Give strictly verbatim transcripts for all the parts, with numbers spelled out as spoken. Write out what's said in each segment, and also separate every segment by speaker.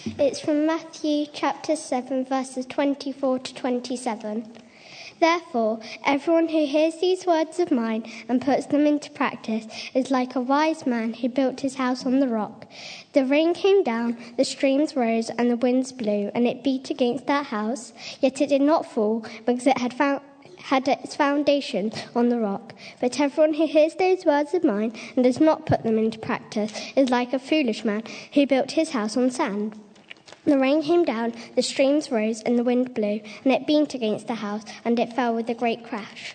Speaker 1: It's from Matthew chapter seven, verses twenty-four to twenty-seven. Therefore, everyone who hears these words of mine and puts them into practice is like a wise man who built his house on the rock. The rain came down, the streams rose, and the winds blew, and it beat against that house, yet it did not fall, because it had found had its foundation on the rock. But everyone who hears those words of mine and does not put them into practice is like a foolish man who built his house on sand. The rain came down, the streams rose, and the wind blew, and it beat against the house, and it fell with a great crash.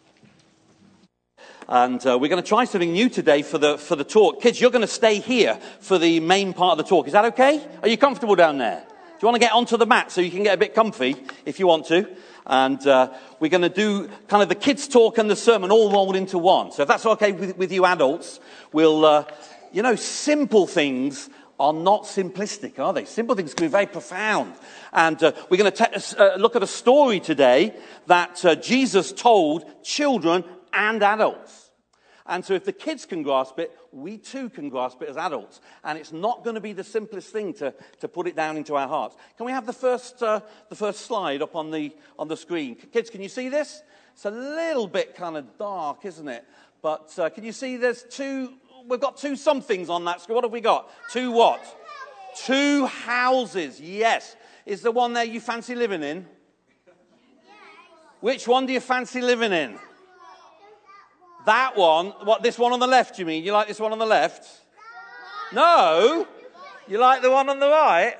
Speaker 2: And uh, we're going to try something new today for the for the talk. Kids, you're going to stay here for the main part of the talk. Is that okay? Are you comfortable down there? Do you want to get onto the mat so you can get a bit comfy if you want to? And uh, we're going to do kind of the kids' talk and the sermon all rolled into one. So if that's okay with, with you adults, we'll, uh, you know, simple things are not simplistic, are they? Simple things can be very profound. And uh, we're going to te- uh, look at a story today that uh, Jesus told children and adults. And so if the kids can grasp it, we too can grasp it as adults. And it's not going to be the simplest thing to, to put it down into our hearts. Can we have the first uh, the first slide up on the on the screen? Kids, can you see this? It's a little bit kind of dark, isn't it? But uh, can you see there's two, we've got two somethings on that screen. What have we got? Two what? Two houses, yes. Is the one there you fancy living in? Which one do you fancy living in? That one, what, this one on the left, you mean? You like this one on the left? No? You like the one on the right?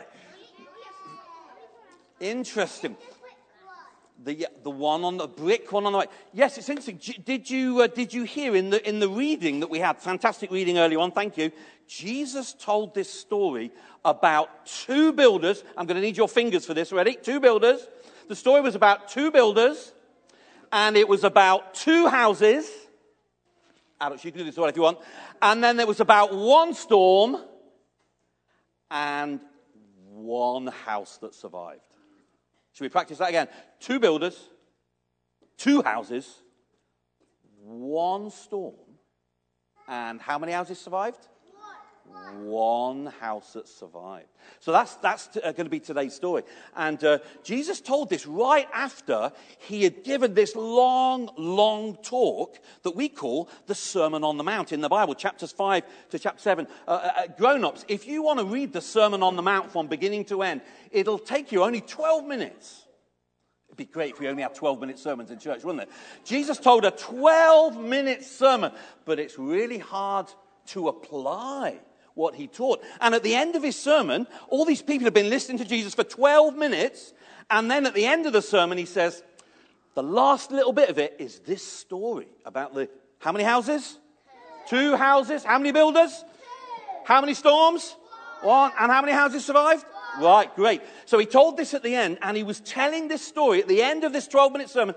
Speaker 2: Interesting. The the one on the brick one on the right. Yes, it's interesting. Did you uh, did you hear in the in the reading that we had? Fantastic reading earlier on. Thank you. Jesus told this story about two builders. I'm going to need your fingers for this. Ready? Two builders. The story was about two builders, and it was about two houses. Adults, you can do this if you want. And then there was about one storm and one house that survived. Should we practice that again? Two builders, two houses, one storm, and how many houses survived? One house that survived. So that's that's t- uh, going to be today's story. And uh, Jesus told this right after he had given this long, long talk that we call the Sermon on the Mount in the Bible, chapters five to chapter seven. Uh, uh, grown-ups, if you want to read the Sermon on the Mount from beginning to end, it'll take you only twelve minutes. It'd be great if we only had twelve-minute sermons in church, wouldn't it? Jesus told a twelve-minute sermon, but it's really hard to apply what he taught. And at the end of his sermon, all these people have been listening to Jesus for twelve minutes, and then at the end of the sermon he says, the last little bit of it is this story about the, how many houses? Two, Two houses. How many builders? Two. How many storms? One. And how many houses survived? One. Right, great. So he told this at the end, and he was telling this story at the end of this twelve-minute sermon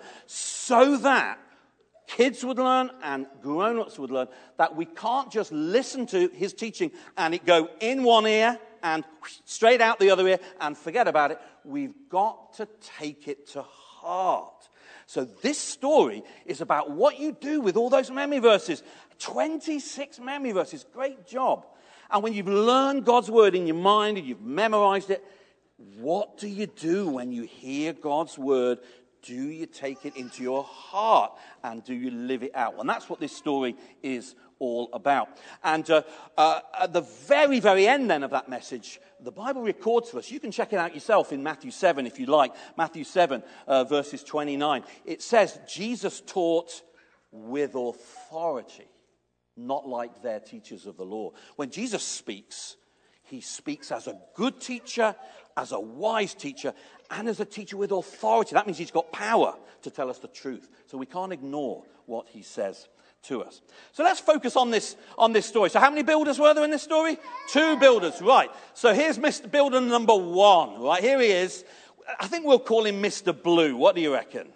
Speaker 2: so that kids would learn and grown-ups would learn that we can't just listen to his teaching and it go in one ear and straight out the other ear and forget about it. We've got to take it to heart. So this story is about what you do with all those memory verses. twenty-six memory verses. Great job. And when you've learned God's word in your mind and you've memorized it, what do you do when you hear God's word? Do you take it into your heart and do you live it out? And that's what this story is all about. And uh, uh, at the very, very end then of that message, the Bible records for us. You can check it out yourself in Matthew seven if you like. Matthew seven, uh, verses twenty-nine. It says, Jesus taught with authority, not like their teachers of the law. When Jesus speaks, he speaks as a good teacher, as a wise teacher, and as a teacher with authority. That means he's got power to tell us the truth. So we can't ignore what he says to us. So let's focus on this on this story. So how many builders were there in this story? Two builders, right. So here's Mister Builder number one, right? Here he is. I think we'll call him Mister Blue. What do you reckon?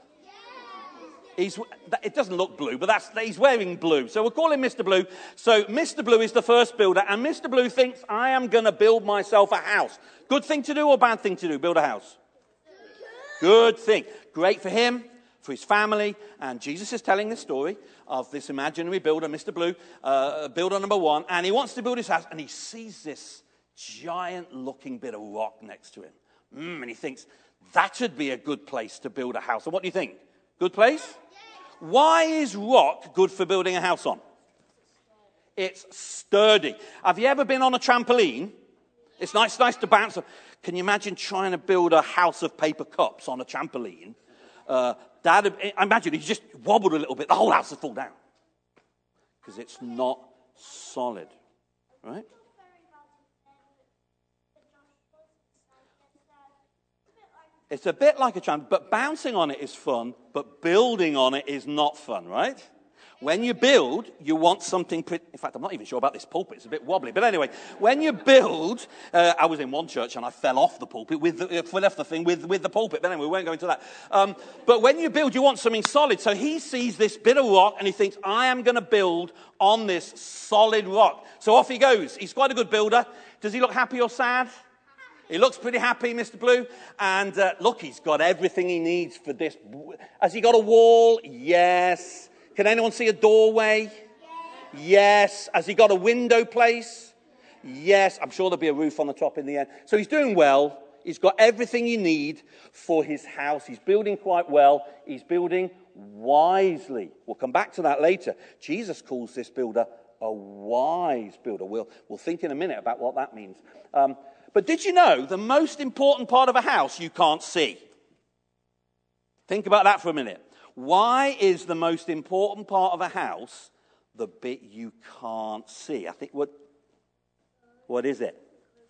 Speaker 2: He's, it doesn't look blue, but that's, he's wearing blue. So we'll call him Mister Blue. So Mister Blue is the first builder, and Mister Blue thinks, I am going to build myself a house. Good thing to do or bad thing to do? Build a house. Good thing. Great for him, for his family. And Jesus is telling this story of this imaginary builder, Mister Blue, uh, builder number one. And he wants to build his house. And he sees this giant looking bit of rock next to him. Mm, and he thinks, that would be a good place to build a house. And what do you think? Good place? Why is rock good for building a house on? It's sturdy. Have you ever been on a trampoline? It's nice, nice to bounce. Can you imagine trying to build a house of paper cups on a trampoline? Uh, Dad, I imagine he just wobbled a little bit. The whole house would fall down. Because it's not solid. Right? It's a bit like a trampoline, but bouncing on it is fun, but building on it is not fun, right? When you build, you want something pretty... In fact, I'm not even sure about this pulpit. It's a bit wobbly. But anyway, when you build... Uh, I was in one church and I fell off the pulpit, with the, uh, fell off the thing with, with the pulpit. But anyway, we won't go into that. Um, but when you build, you want something solid. So he sees this bit of rock and he thinks, I am going to build on this solid rock. So off he goes. He's quite a good builder. Does he look happy or sad? He looks pretty happy, Mister Blue. And uh, look, he's got everything he needs for this. Has he got a wall? Yes. Can anyone see a doorway? Yes. Yes. Has he got a window place? Yes. I'm sure there'll be a roof on the top in the end. So he's doing well. He's got everything you need for his house. He's building quite well. He's building wisely. We'll come back to that later. Jesus calls this builder a wise builder. We'll, we'll think in a minute about what that means. Um, but did you know the most important part of a house you can't see? Think about that for a minute. Why is the most important part of a house the bit you can't see? I think what what is it?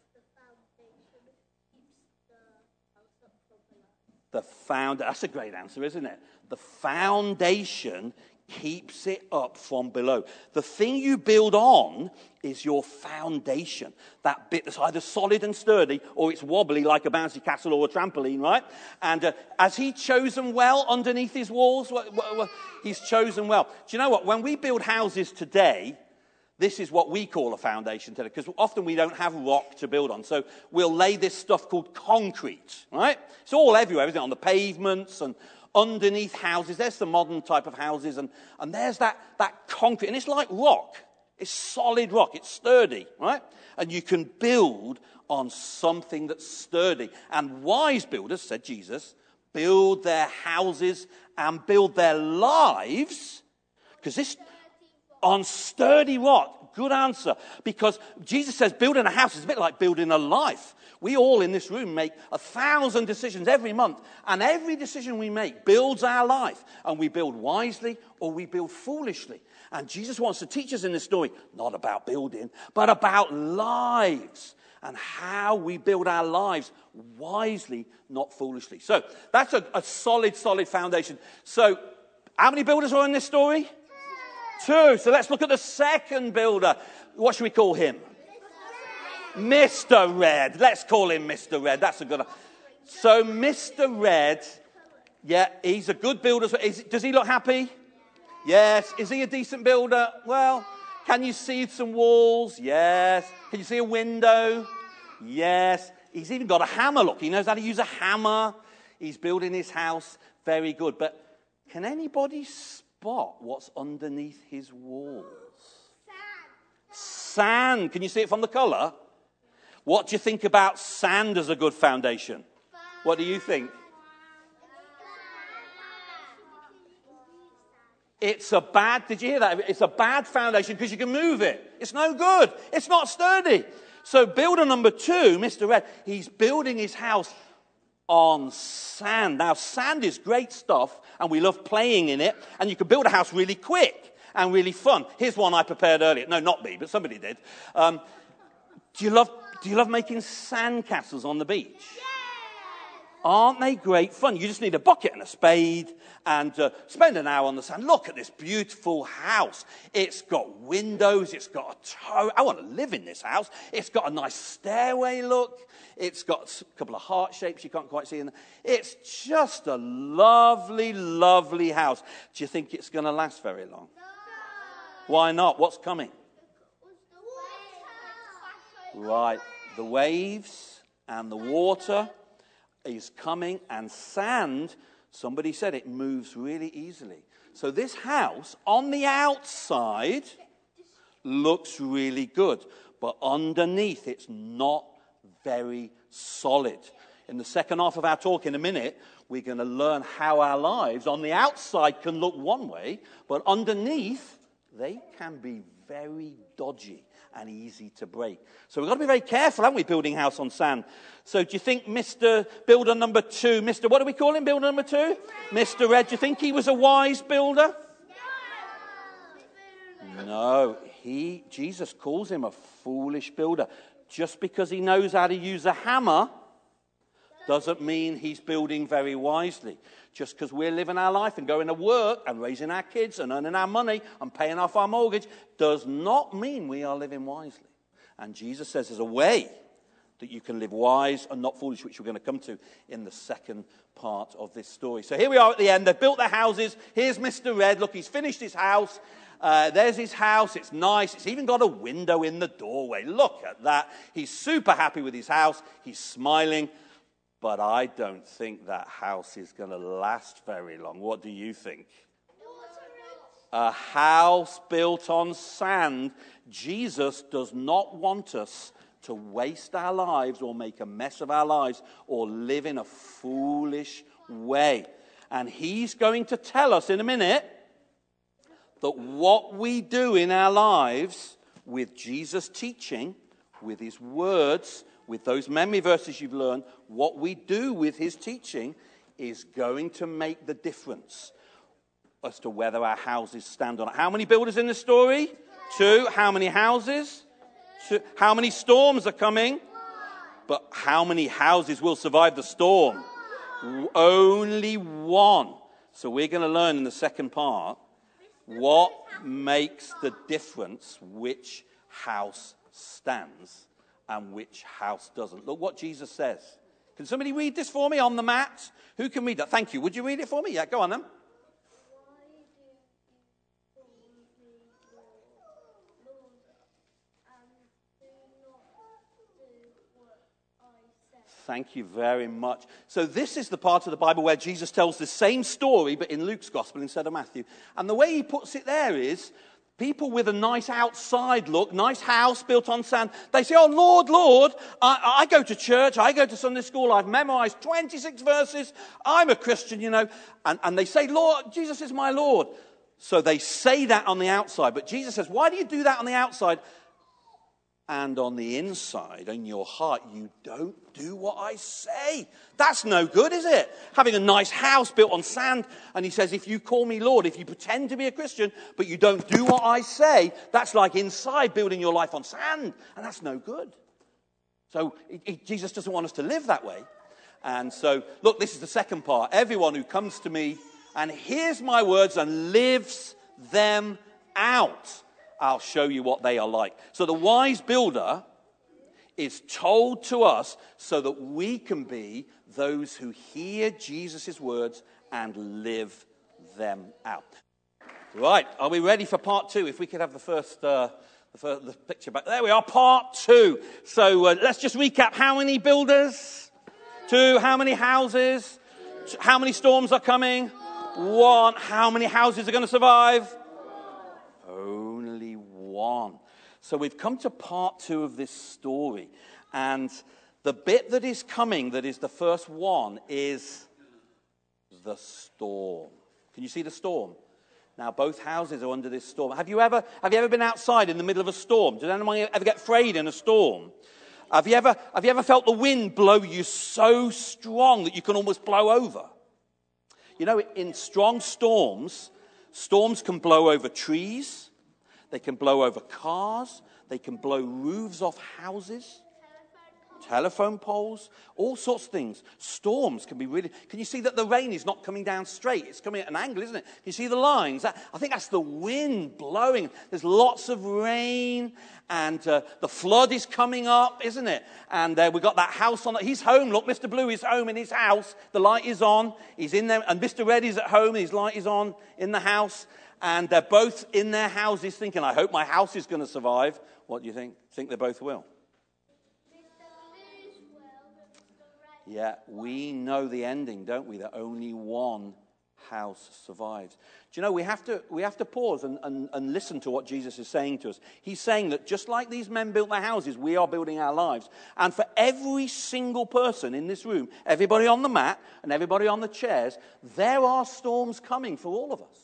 Speaker 2: The found that's a great answer, isn't it? The foundation keeps it up from below. The thing you build on is your foundation. That bit that's either solid and sturdy or it's wobbly like a bouncy castle or a trampoline, right? And uh, has he chosen well underneath his walls? What, what, what, he's chosen well. Do you know what? When we build houses today, this is what we call a foundation today, because often we don't have rock to build on. So we'll lay this stuff called concrete, right? It's all everywhere, isn't it? On the pavements and underneath houses. There's the modern type of houses, and, and there's that, that concrete. And it's like rock. It's solid rock. It's sturdy, right? And you can build on something that's sturdy. And wise builders, said Jesus, build their houses and build their lives, because this on sturdy rock. Good answer. Because Jesus says building a house is a bit like building a life. We all in this room make a thousand decisions every month. And every decision we make builds our life. And we build wisely or we build foolishly. And Jesus wants to teach us in this story, not about building, but about lives. And how we build our lives wisely, not foolishly. So that's a, a solid, solid foundation. So how many builders are in this story? Two. So let's look at the second builder. What should we call him? Mister Red. Let's call him Mister Red. That's a good one. So Mister Red, yeah, he's a good builder. Is, does he look happy? Yes. Is he a decent builder? Well, can you see some walls? Yes. Can you see a window? Yes. He's even got a hammer. Look, he knows how to use a hammer. He's building his house. Very good. But can anybody spot what's underneath his walls? Sand. Sand. Can you see it from the colour? What do you think about sand as a good foundation? What do you think? It's a bad, did you hear that? It's a bad foundation because you can move it. It's no good. It's not sturdy. So builder number two, Mister Red, he's building his house on sand. Now, sand is great stuff, and we love playing in it, and you can build a house really quick and really fun. Here's one I prepared earlier. No, not me, but somebody did. Um, do you love do you love making sand castles on the beach? Aren't they great fun? You just need a bucket and a spade and uh, spend an hour on the sand. Look at this beautiful house. It's got windows. It's got a toe. I want to live in this house. It's got a nice stairway look. It's got a couple of heart shapes you can't quite see in there. It's just a lovely, lovely house. Do you think it's going to last very long? No. Why not? What's coming? Right. The waves and the water is coming, and sand, somebody said it moves really easily. So this house on the outside looks really good. but underneath it's not very solid. In the second half of our talk in a minute, we're going to learn how our lives on the outside can look one way, but underneath they can be very dodgy and easy to break. So we've got to be very careful, haven't we, building a house on sand? So do you think Mister Builder number two, Mister what do we call him, Builder number two? Mister Red, do you think he was a wise builder? No, he, Jesus calls him a foolish builder. Just because he knows how to use a hammer doesn't mean he's building very wisely. Just because we're living our life and going to work and raising our kids and earning our money and paying off our mortgage does not mean we are living wisely. And Jesus says there's a way that you can live wise and not foolish, which we're going to come to in the second part of this story. So here we are at the end. They've built their houses. Here's Mister Red. Look, he's finished his house. Uh, there's his house. It's nice. It's even got a window in the doorway. Look at that. He's super happy with his house. He's smiling. But I don't think that house is going to last very long. What do you think? A house built on sand. Jesus does not want us to waste our lives or make a mess of our lives or live in a foolish way. And he's going to tell us in a minute that what we do in our lives with Jesus' teaching, with his words, with those memory verses you've learned, what we do with his teaching is going to make the difference as to whether our houses stand on it. How many builders in the story? Two. How many houses? Two. How many storms are coming? But how many houses will survive the storm? Only one. So we're going to learn in the second part what makes the difference which house stands and which house doesn't. Look what Jesus says. Can somebody read this for me on the mat? Who can read that? Thank you. Would you read it for me? Yeah, go on then. Thank you very much. So this is the part of the Bible where Jesus tells the same story, but in Luke's gospel instead of Matthew. And the way he puts it there is, people with a nice outside look, nice house built on sand, they say, oh, Lord, Lord, I, I go to church, I go to Sunday school, I've memorized twenty-six verses, I'm a Christian, you know. And, and they say, Lord, Jesus is my Lord. So they say that on the outside. But Jesus says, why do you do that on the outside? And on the inside, in your heart, you don't do what I say. That's no good, is it? Having a nice house built on sand. And he says, if you call me Lord, if you pretend to be a Christian, but you don't do what I say, that's like inside building your life on sand. And that's no good. So it, it, Jesus doesn't want us to live that way. And so, look, this is the second part. Everyone who comes to me and hears my words and lives them out, I'll show you what they are like. So the wise builder is told to us so that we can be those who hear Jesus' words and live them out. Right, are we ready for part two? If we could have the first, uh, the, first the picture back. There we are, part two. So uh, let's just recap. How many builders? Two. How many houses? How many storms are coming? One. How many houses are going to survive? Only one. So we've come to part two of this story. And the bit that is coming, that is the first one, is the storm. Can you see the storm? Now, both houses are under this storm. Have you ever, have you ever been outside in the middle of a storm? Did anyone ever get afraid in a storm? Have you ever, have you ever felt the wind blow you so strong that you can almost blow over? You know, in strong storms, storms can blow over trees. They can blow over cars. They can blow roofs off houses. Telephone poles, all sorts of things. Storms can be really... Can you see that the rain is not coming down straight? It's coming at an angle, isn't it? Can you see the lines? That, I think that's the wind blowing. There's lots of rain, and uh, the flood is coming up, isn't it? And uh, we've got that house on... He's home. Look, Mister Blue is home in his house. The light is on. He's in there. And Mister Red is at home. His light is on in the house. And they're both in their houses thinking, I hope my house is going to survive. What do you think? Think they both will? Yeah, we know the ending, don't we? That only one house survives. Do you know, we have to, we have to pause and, and, and listen to what Jesus is saying to us. He's saying that just like these men built their houses, we are building our lives. And for every single person in this room, everybody on the mat and everybody on the chairs, there are storms coming for all of us.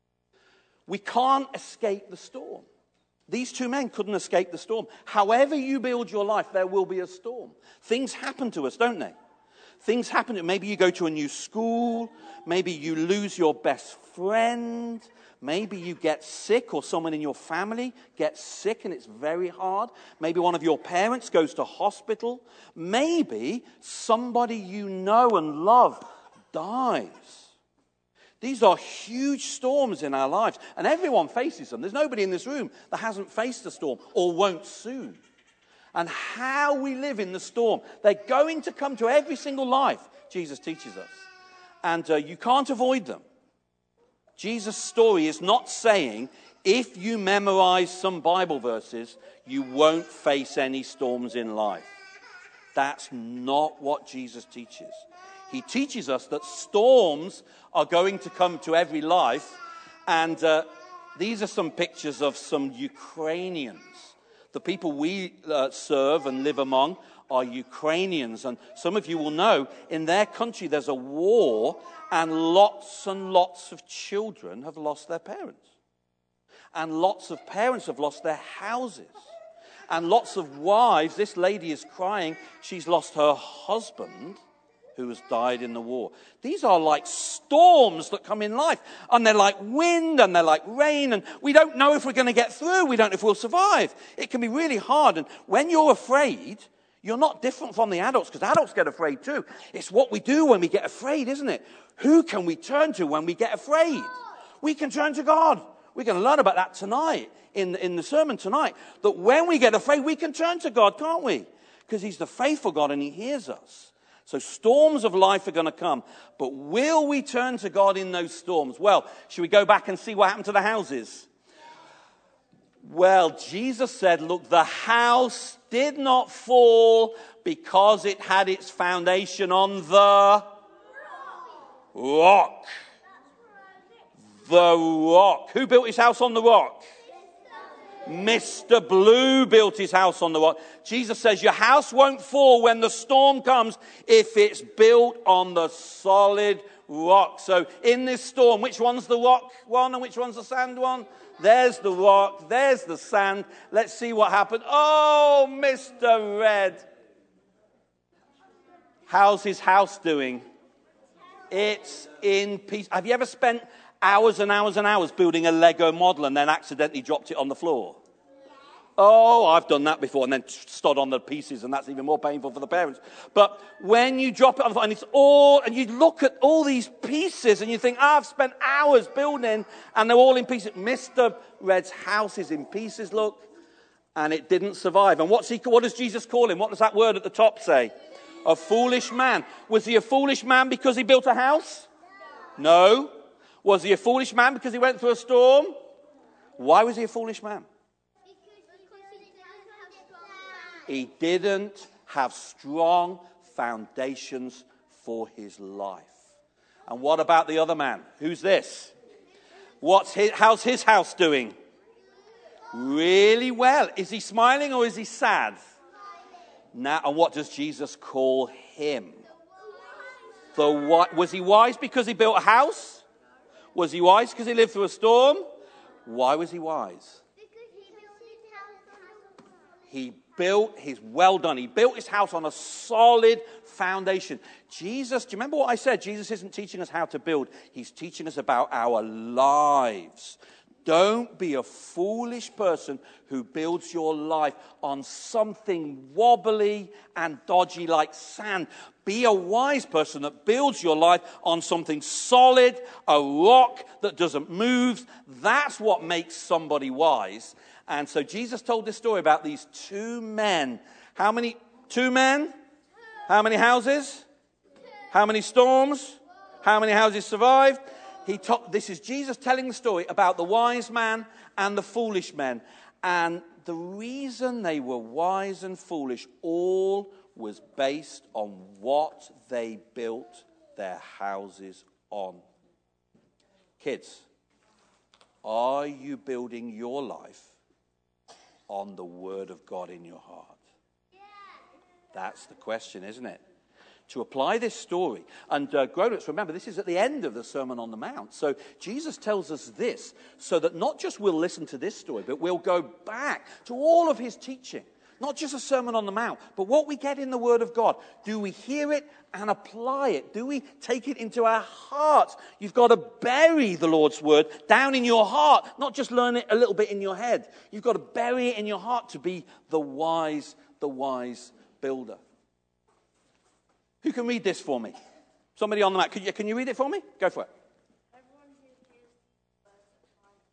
Speaker 2: We can't escape the storm. These two men couldn't escape the storm. However you build your life, there will be a storm. Things happen to us, don't they? Things happen. Maybe you go to a new school. Maybe you lose your best friend. Maybe you get sick, or someone in your family gets sick and it's very hard. Maybe one of your parents goes to hospital. Maybe somebody you know and love dies. These are huge storms in our lives, and everyone faces them. There's nobody in this room that hasn't faced a storm or won't soon. And how we live in the storm, they're going to come to every single life, Jesus teaches us. And uh, you can't avoid them. Jesus' story is not saying if you memorize some Bible verses, you won't face any storms in life. That's not what Jesus teaches. He teaches us that storms are going to come to every life. And uh, these are some pictures of some Ukrainians. The people we uh, serve and live among are Ukrainians. And some of you will know, in their country there's a war, and lots and lots of children have lost their parents. And lots of parents have lost their houses. And lots of wives, this lady is crying, she's lost her husband who has died in the war. These are like storms that come in life. And they're like wind and they're like rain. And we don't know if we're going to get through. We don't know if we'll survive. It can be really hard. And when you're afraid, you're not different from the adults, because adults get afraid too. It's what we do when we get afraid, isn't it? Who can we turn to when we get afraid? We can turn to God. We're going to learn about that tonight, in, in the sermon tonight. That when we get afraid, we can turn to God, can't we? Because he's the faithful God and he hears us. So storms of life are going to come. But will we turn to God in those storms? Well, should we go back and see what happened to the houses? Well, Jesus said, look, the house did not fall because it had its foundation on the rock. The rock. Who built his house on the rock? Mister Blue built his house on the rock. Jesus says your house won't fall when the storm comes if it's built on the solid rock. So in this storm, which one's the rock one and which one's the sand one? There's the rock, there's the sand. Let's see what happened. Oh, Mister Red. How's his house doing? It's in peace. Have you ever spent hours and hours and hours building a Lego model and then accidentally dropped it on the floor? Oh, I've done that before, and then stood on the pieces, and that's even more painful for the parents. But when you drop it on the floor, and it's all, and you look at all these pieces, and you think, oh, I've spent hours building, and they're all in pieces. Mister Red's house is in pieces, look, and it didn't survive. And what's he? What does Jesus call him? What does that word at the top say? A foolish man. Was he a foolish man because he built a house? No. Was he a foolish man because he went through a storm? Why was he a foolish man? He didn't have strong foundations for his life. And what about the other man? Who's this? What's his, how's his house doing? Really well. Is he smiling or is he sad? Now, and what does Jesus call him? The what? Was he wise because he built a house? Was he wise because he lived through a storm? Why was he wise? He built his, well done, he built his house on a solid foundation. Jesus, do you remember what I said? Jesus isn't teaching us how to build. He's teaching us about our lives. Don't be a foolish person who builds your life on something wobbly and dodgy like sand. Be a wise person that builds your life on something solid, a rock that doesn't move. That's what makes somebody wise. And so Jesus told this story about these two men. How many? Two men? How many houses? How many storms? How many houses survived? He ta- this is Jesus telling the story about the wise man and the foolish man. And the reason they were wise and foolish all was based on what they built their houses on. Kids, are you building your life on the Word of God in your heart? That's the question, isn't it? To apply this story, and uh, grown-ups, remember, this is at the end of the Sermon on the Mount. So Jesus tells us this so that not just we'll listen to this story, but we'll go back to all of his teaching. Not just a Sermon on the Mount, but what we get in the Word of God. Do we hear it and apply it? Do we take it into our hearts? You've got to bury the Lord's Word down in your heart, not just learn it a little bit in your head. You've got to bury it in your heart to be the wise, the wise builder. Who can read this for me? Somebody on the mat. Can you, can you read it for me? Go for it.
Speaker 3: Everyone who hears the words of mine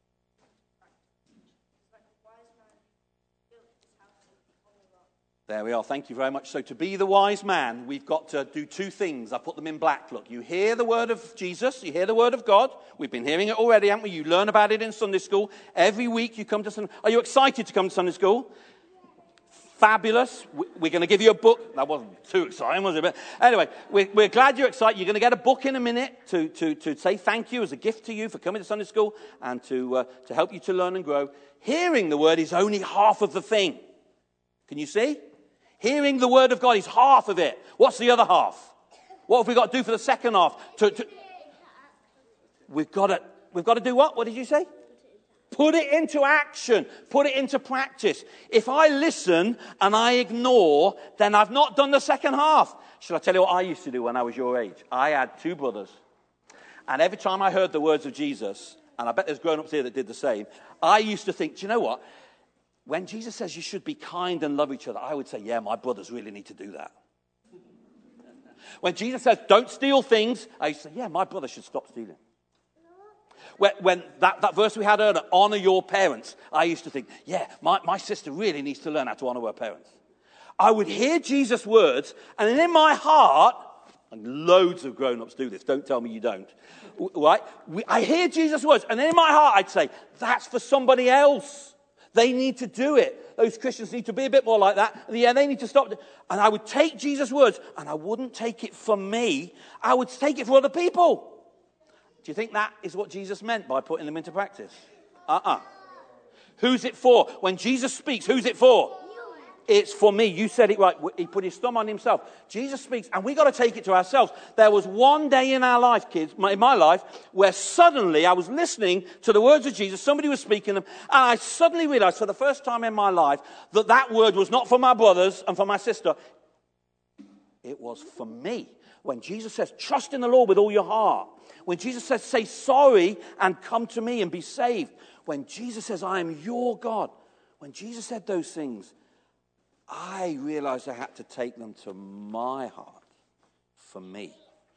Speaker 3: is like a wise man who built his house on the rock.
Speaker 2: There we are. Thank you very much. So to be the wise man, we've got to do two things. I put them in black. Look, you hear the word of Jesus. You hear the word of God. We've been hearing it already, haven't we? You learn about it in Sunday school. Every week you come to Sunday. Are you excited to come to Sunday school? Fabulous. We're going to give you a book. That wasn't too exciting, was it? But anyway, we're, we're glad you're excited. You're going to get a book in a minute to, to, to say thank you as a gift to you for coming to Sunday school and to, uh, to help you to learn and grow. Hearing the word is only half of the thing. Can you see? Hearing the word of God is half of it. What's the other half? What have we got to do for the second half? To, to, we've got to, we've got to do what? What did you say? Put it into action. Put it into practice. If I listen and I ignore, then I've not done the second half. Shall I tell you what I used to do when I was your age? I had two brothers. And every time I heard the words of Jesus, and I bet there's grown-ups here that did the same, I used to think, do you know what? When Jesus says you should be kind and love each other, I would say, yeah, my brothers really need to do that. When Jesus says, don't steal things, I used to say, yeah, my brother should stop stealing. When, when that, that verse we had earlier, honor your parents, I used to think, yeah, my, my sister really needs to learn how to honor her parents. I would hear Jesus' words, and then in my heart, and loads of grown-ups do this, don't tell me you don't, right? We, I hear Jesus' words, and then in my heart I'd say, that's for somebody else. They need to do it. Those Christians need to be a bit more like that. And yeah, they need to stop. And I would take Jesus' words, and I wouldn't take it for me. I would take it for other people. Do you think that is what Jesus meant by putting them into practice? Uh-uh. Who's it for? When Jesus speaks, who's it for? It's for me. You said it right. He put his thumb on himself. Jesus speaks, and we've got to take it to ourselves. There was one day in our life, kids, in my life, where suddenly I was listening to the words of Jesus. Somebody was speaking them, and I suddenly realized for the first time in my life that that word was not for my brothers and for my sister. It was for me. When Jesus says, trust in the Lord with all your heart. When Jesus says, say sorry and come to me and be saved. When Jesus says, I am your God. When Jesus said those things, I realized I had to take them to my heart for me.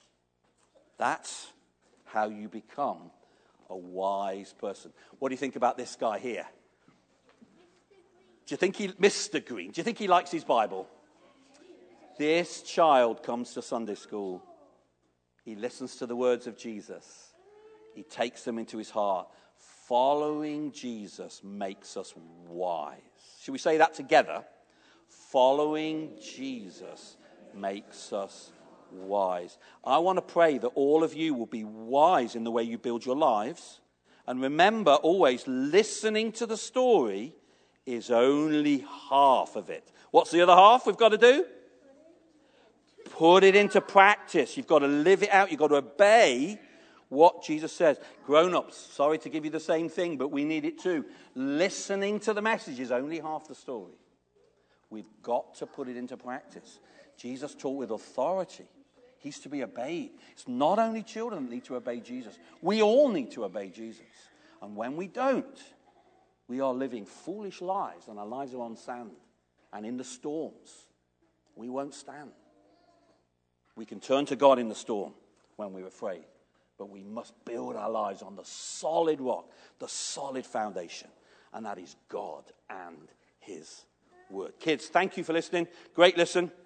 Speaker 2: That's how you become a wise person. What do you think about this guy here? Do you think he, Mister Green, do you think he likes his Bible? This child comes to Sunday school. He listens to the words of Jesus. He takes them into his heart. Following Jesus makes us wise. Should we say that together? Following Jesus makes us wise. I want to pray that all of you will be wise in the way you build your lives. And remember, always, listening to the story is only half of it. What's the other half we've got to do? Put it into practice. You've got to live it out. You've got to obey what Jesus says. Grown-ups, sorry to give you the same thing, but we need it too. Listening to the message is only half the story. We've got to put it into practice. Jesus taught with authority. He's to be obeyed. It's not only children that need to obey Jesus. We all need to obey Jesus. And when we don't, we are living foolish lives, and our lives are on sand. And in the storms, we won't stand. We can turn to God in the storm when we're afraid, but we must build our lives on the solid rock, the solid foundation, and that is God and his word. Kids, thank you for listening. Great listen.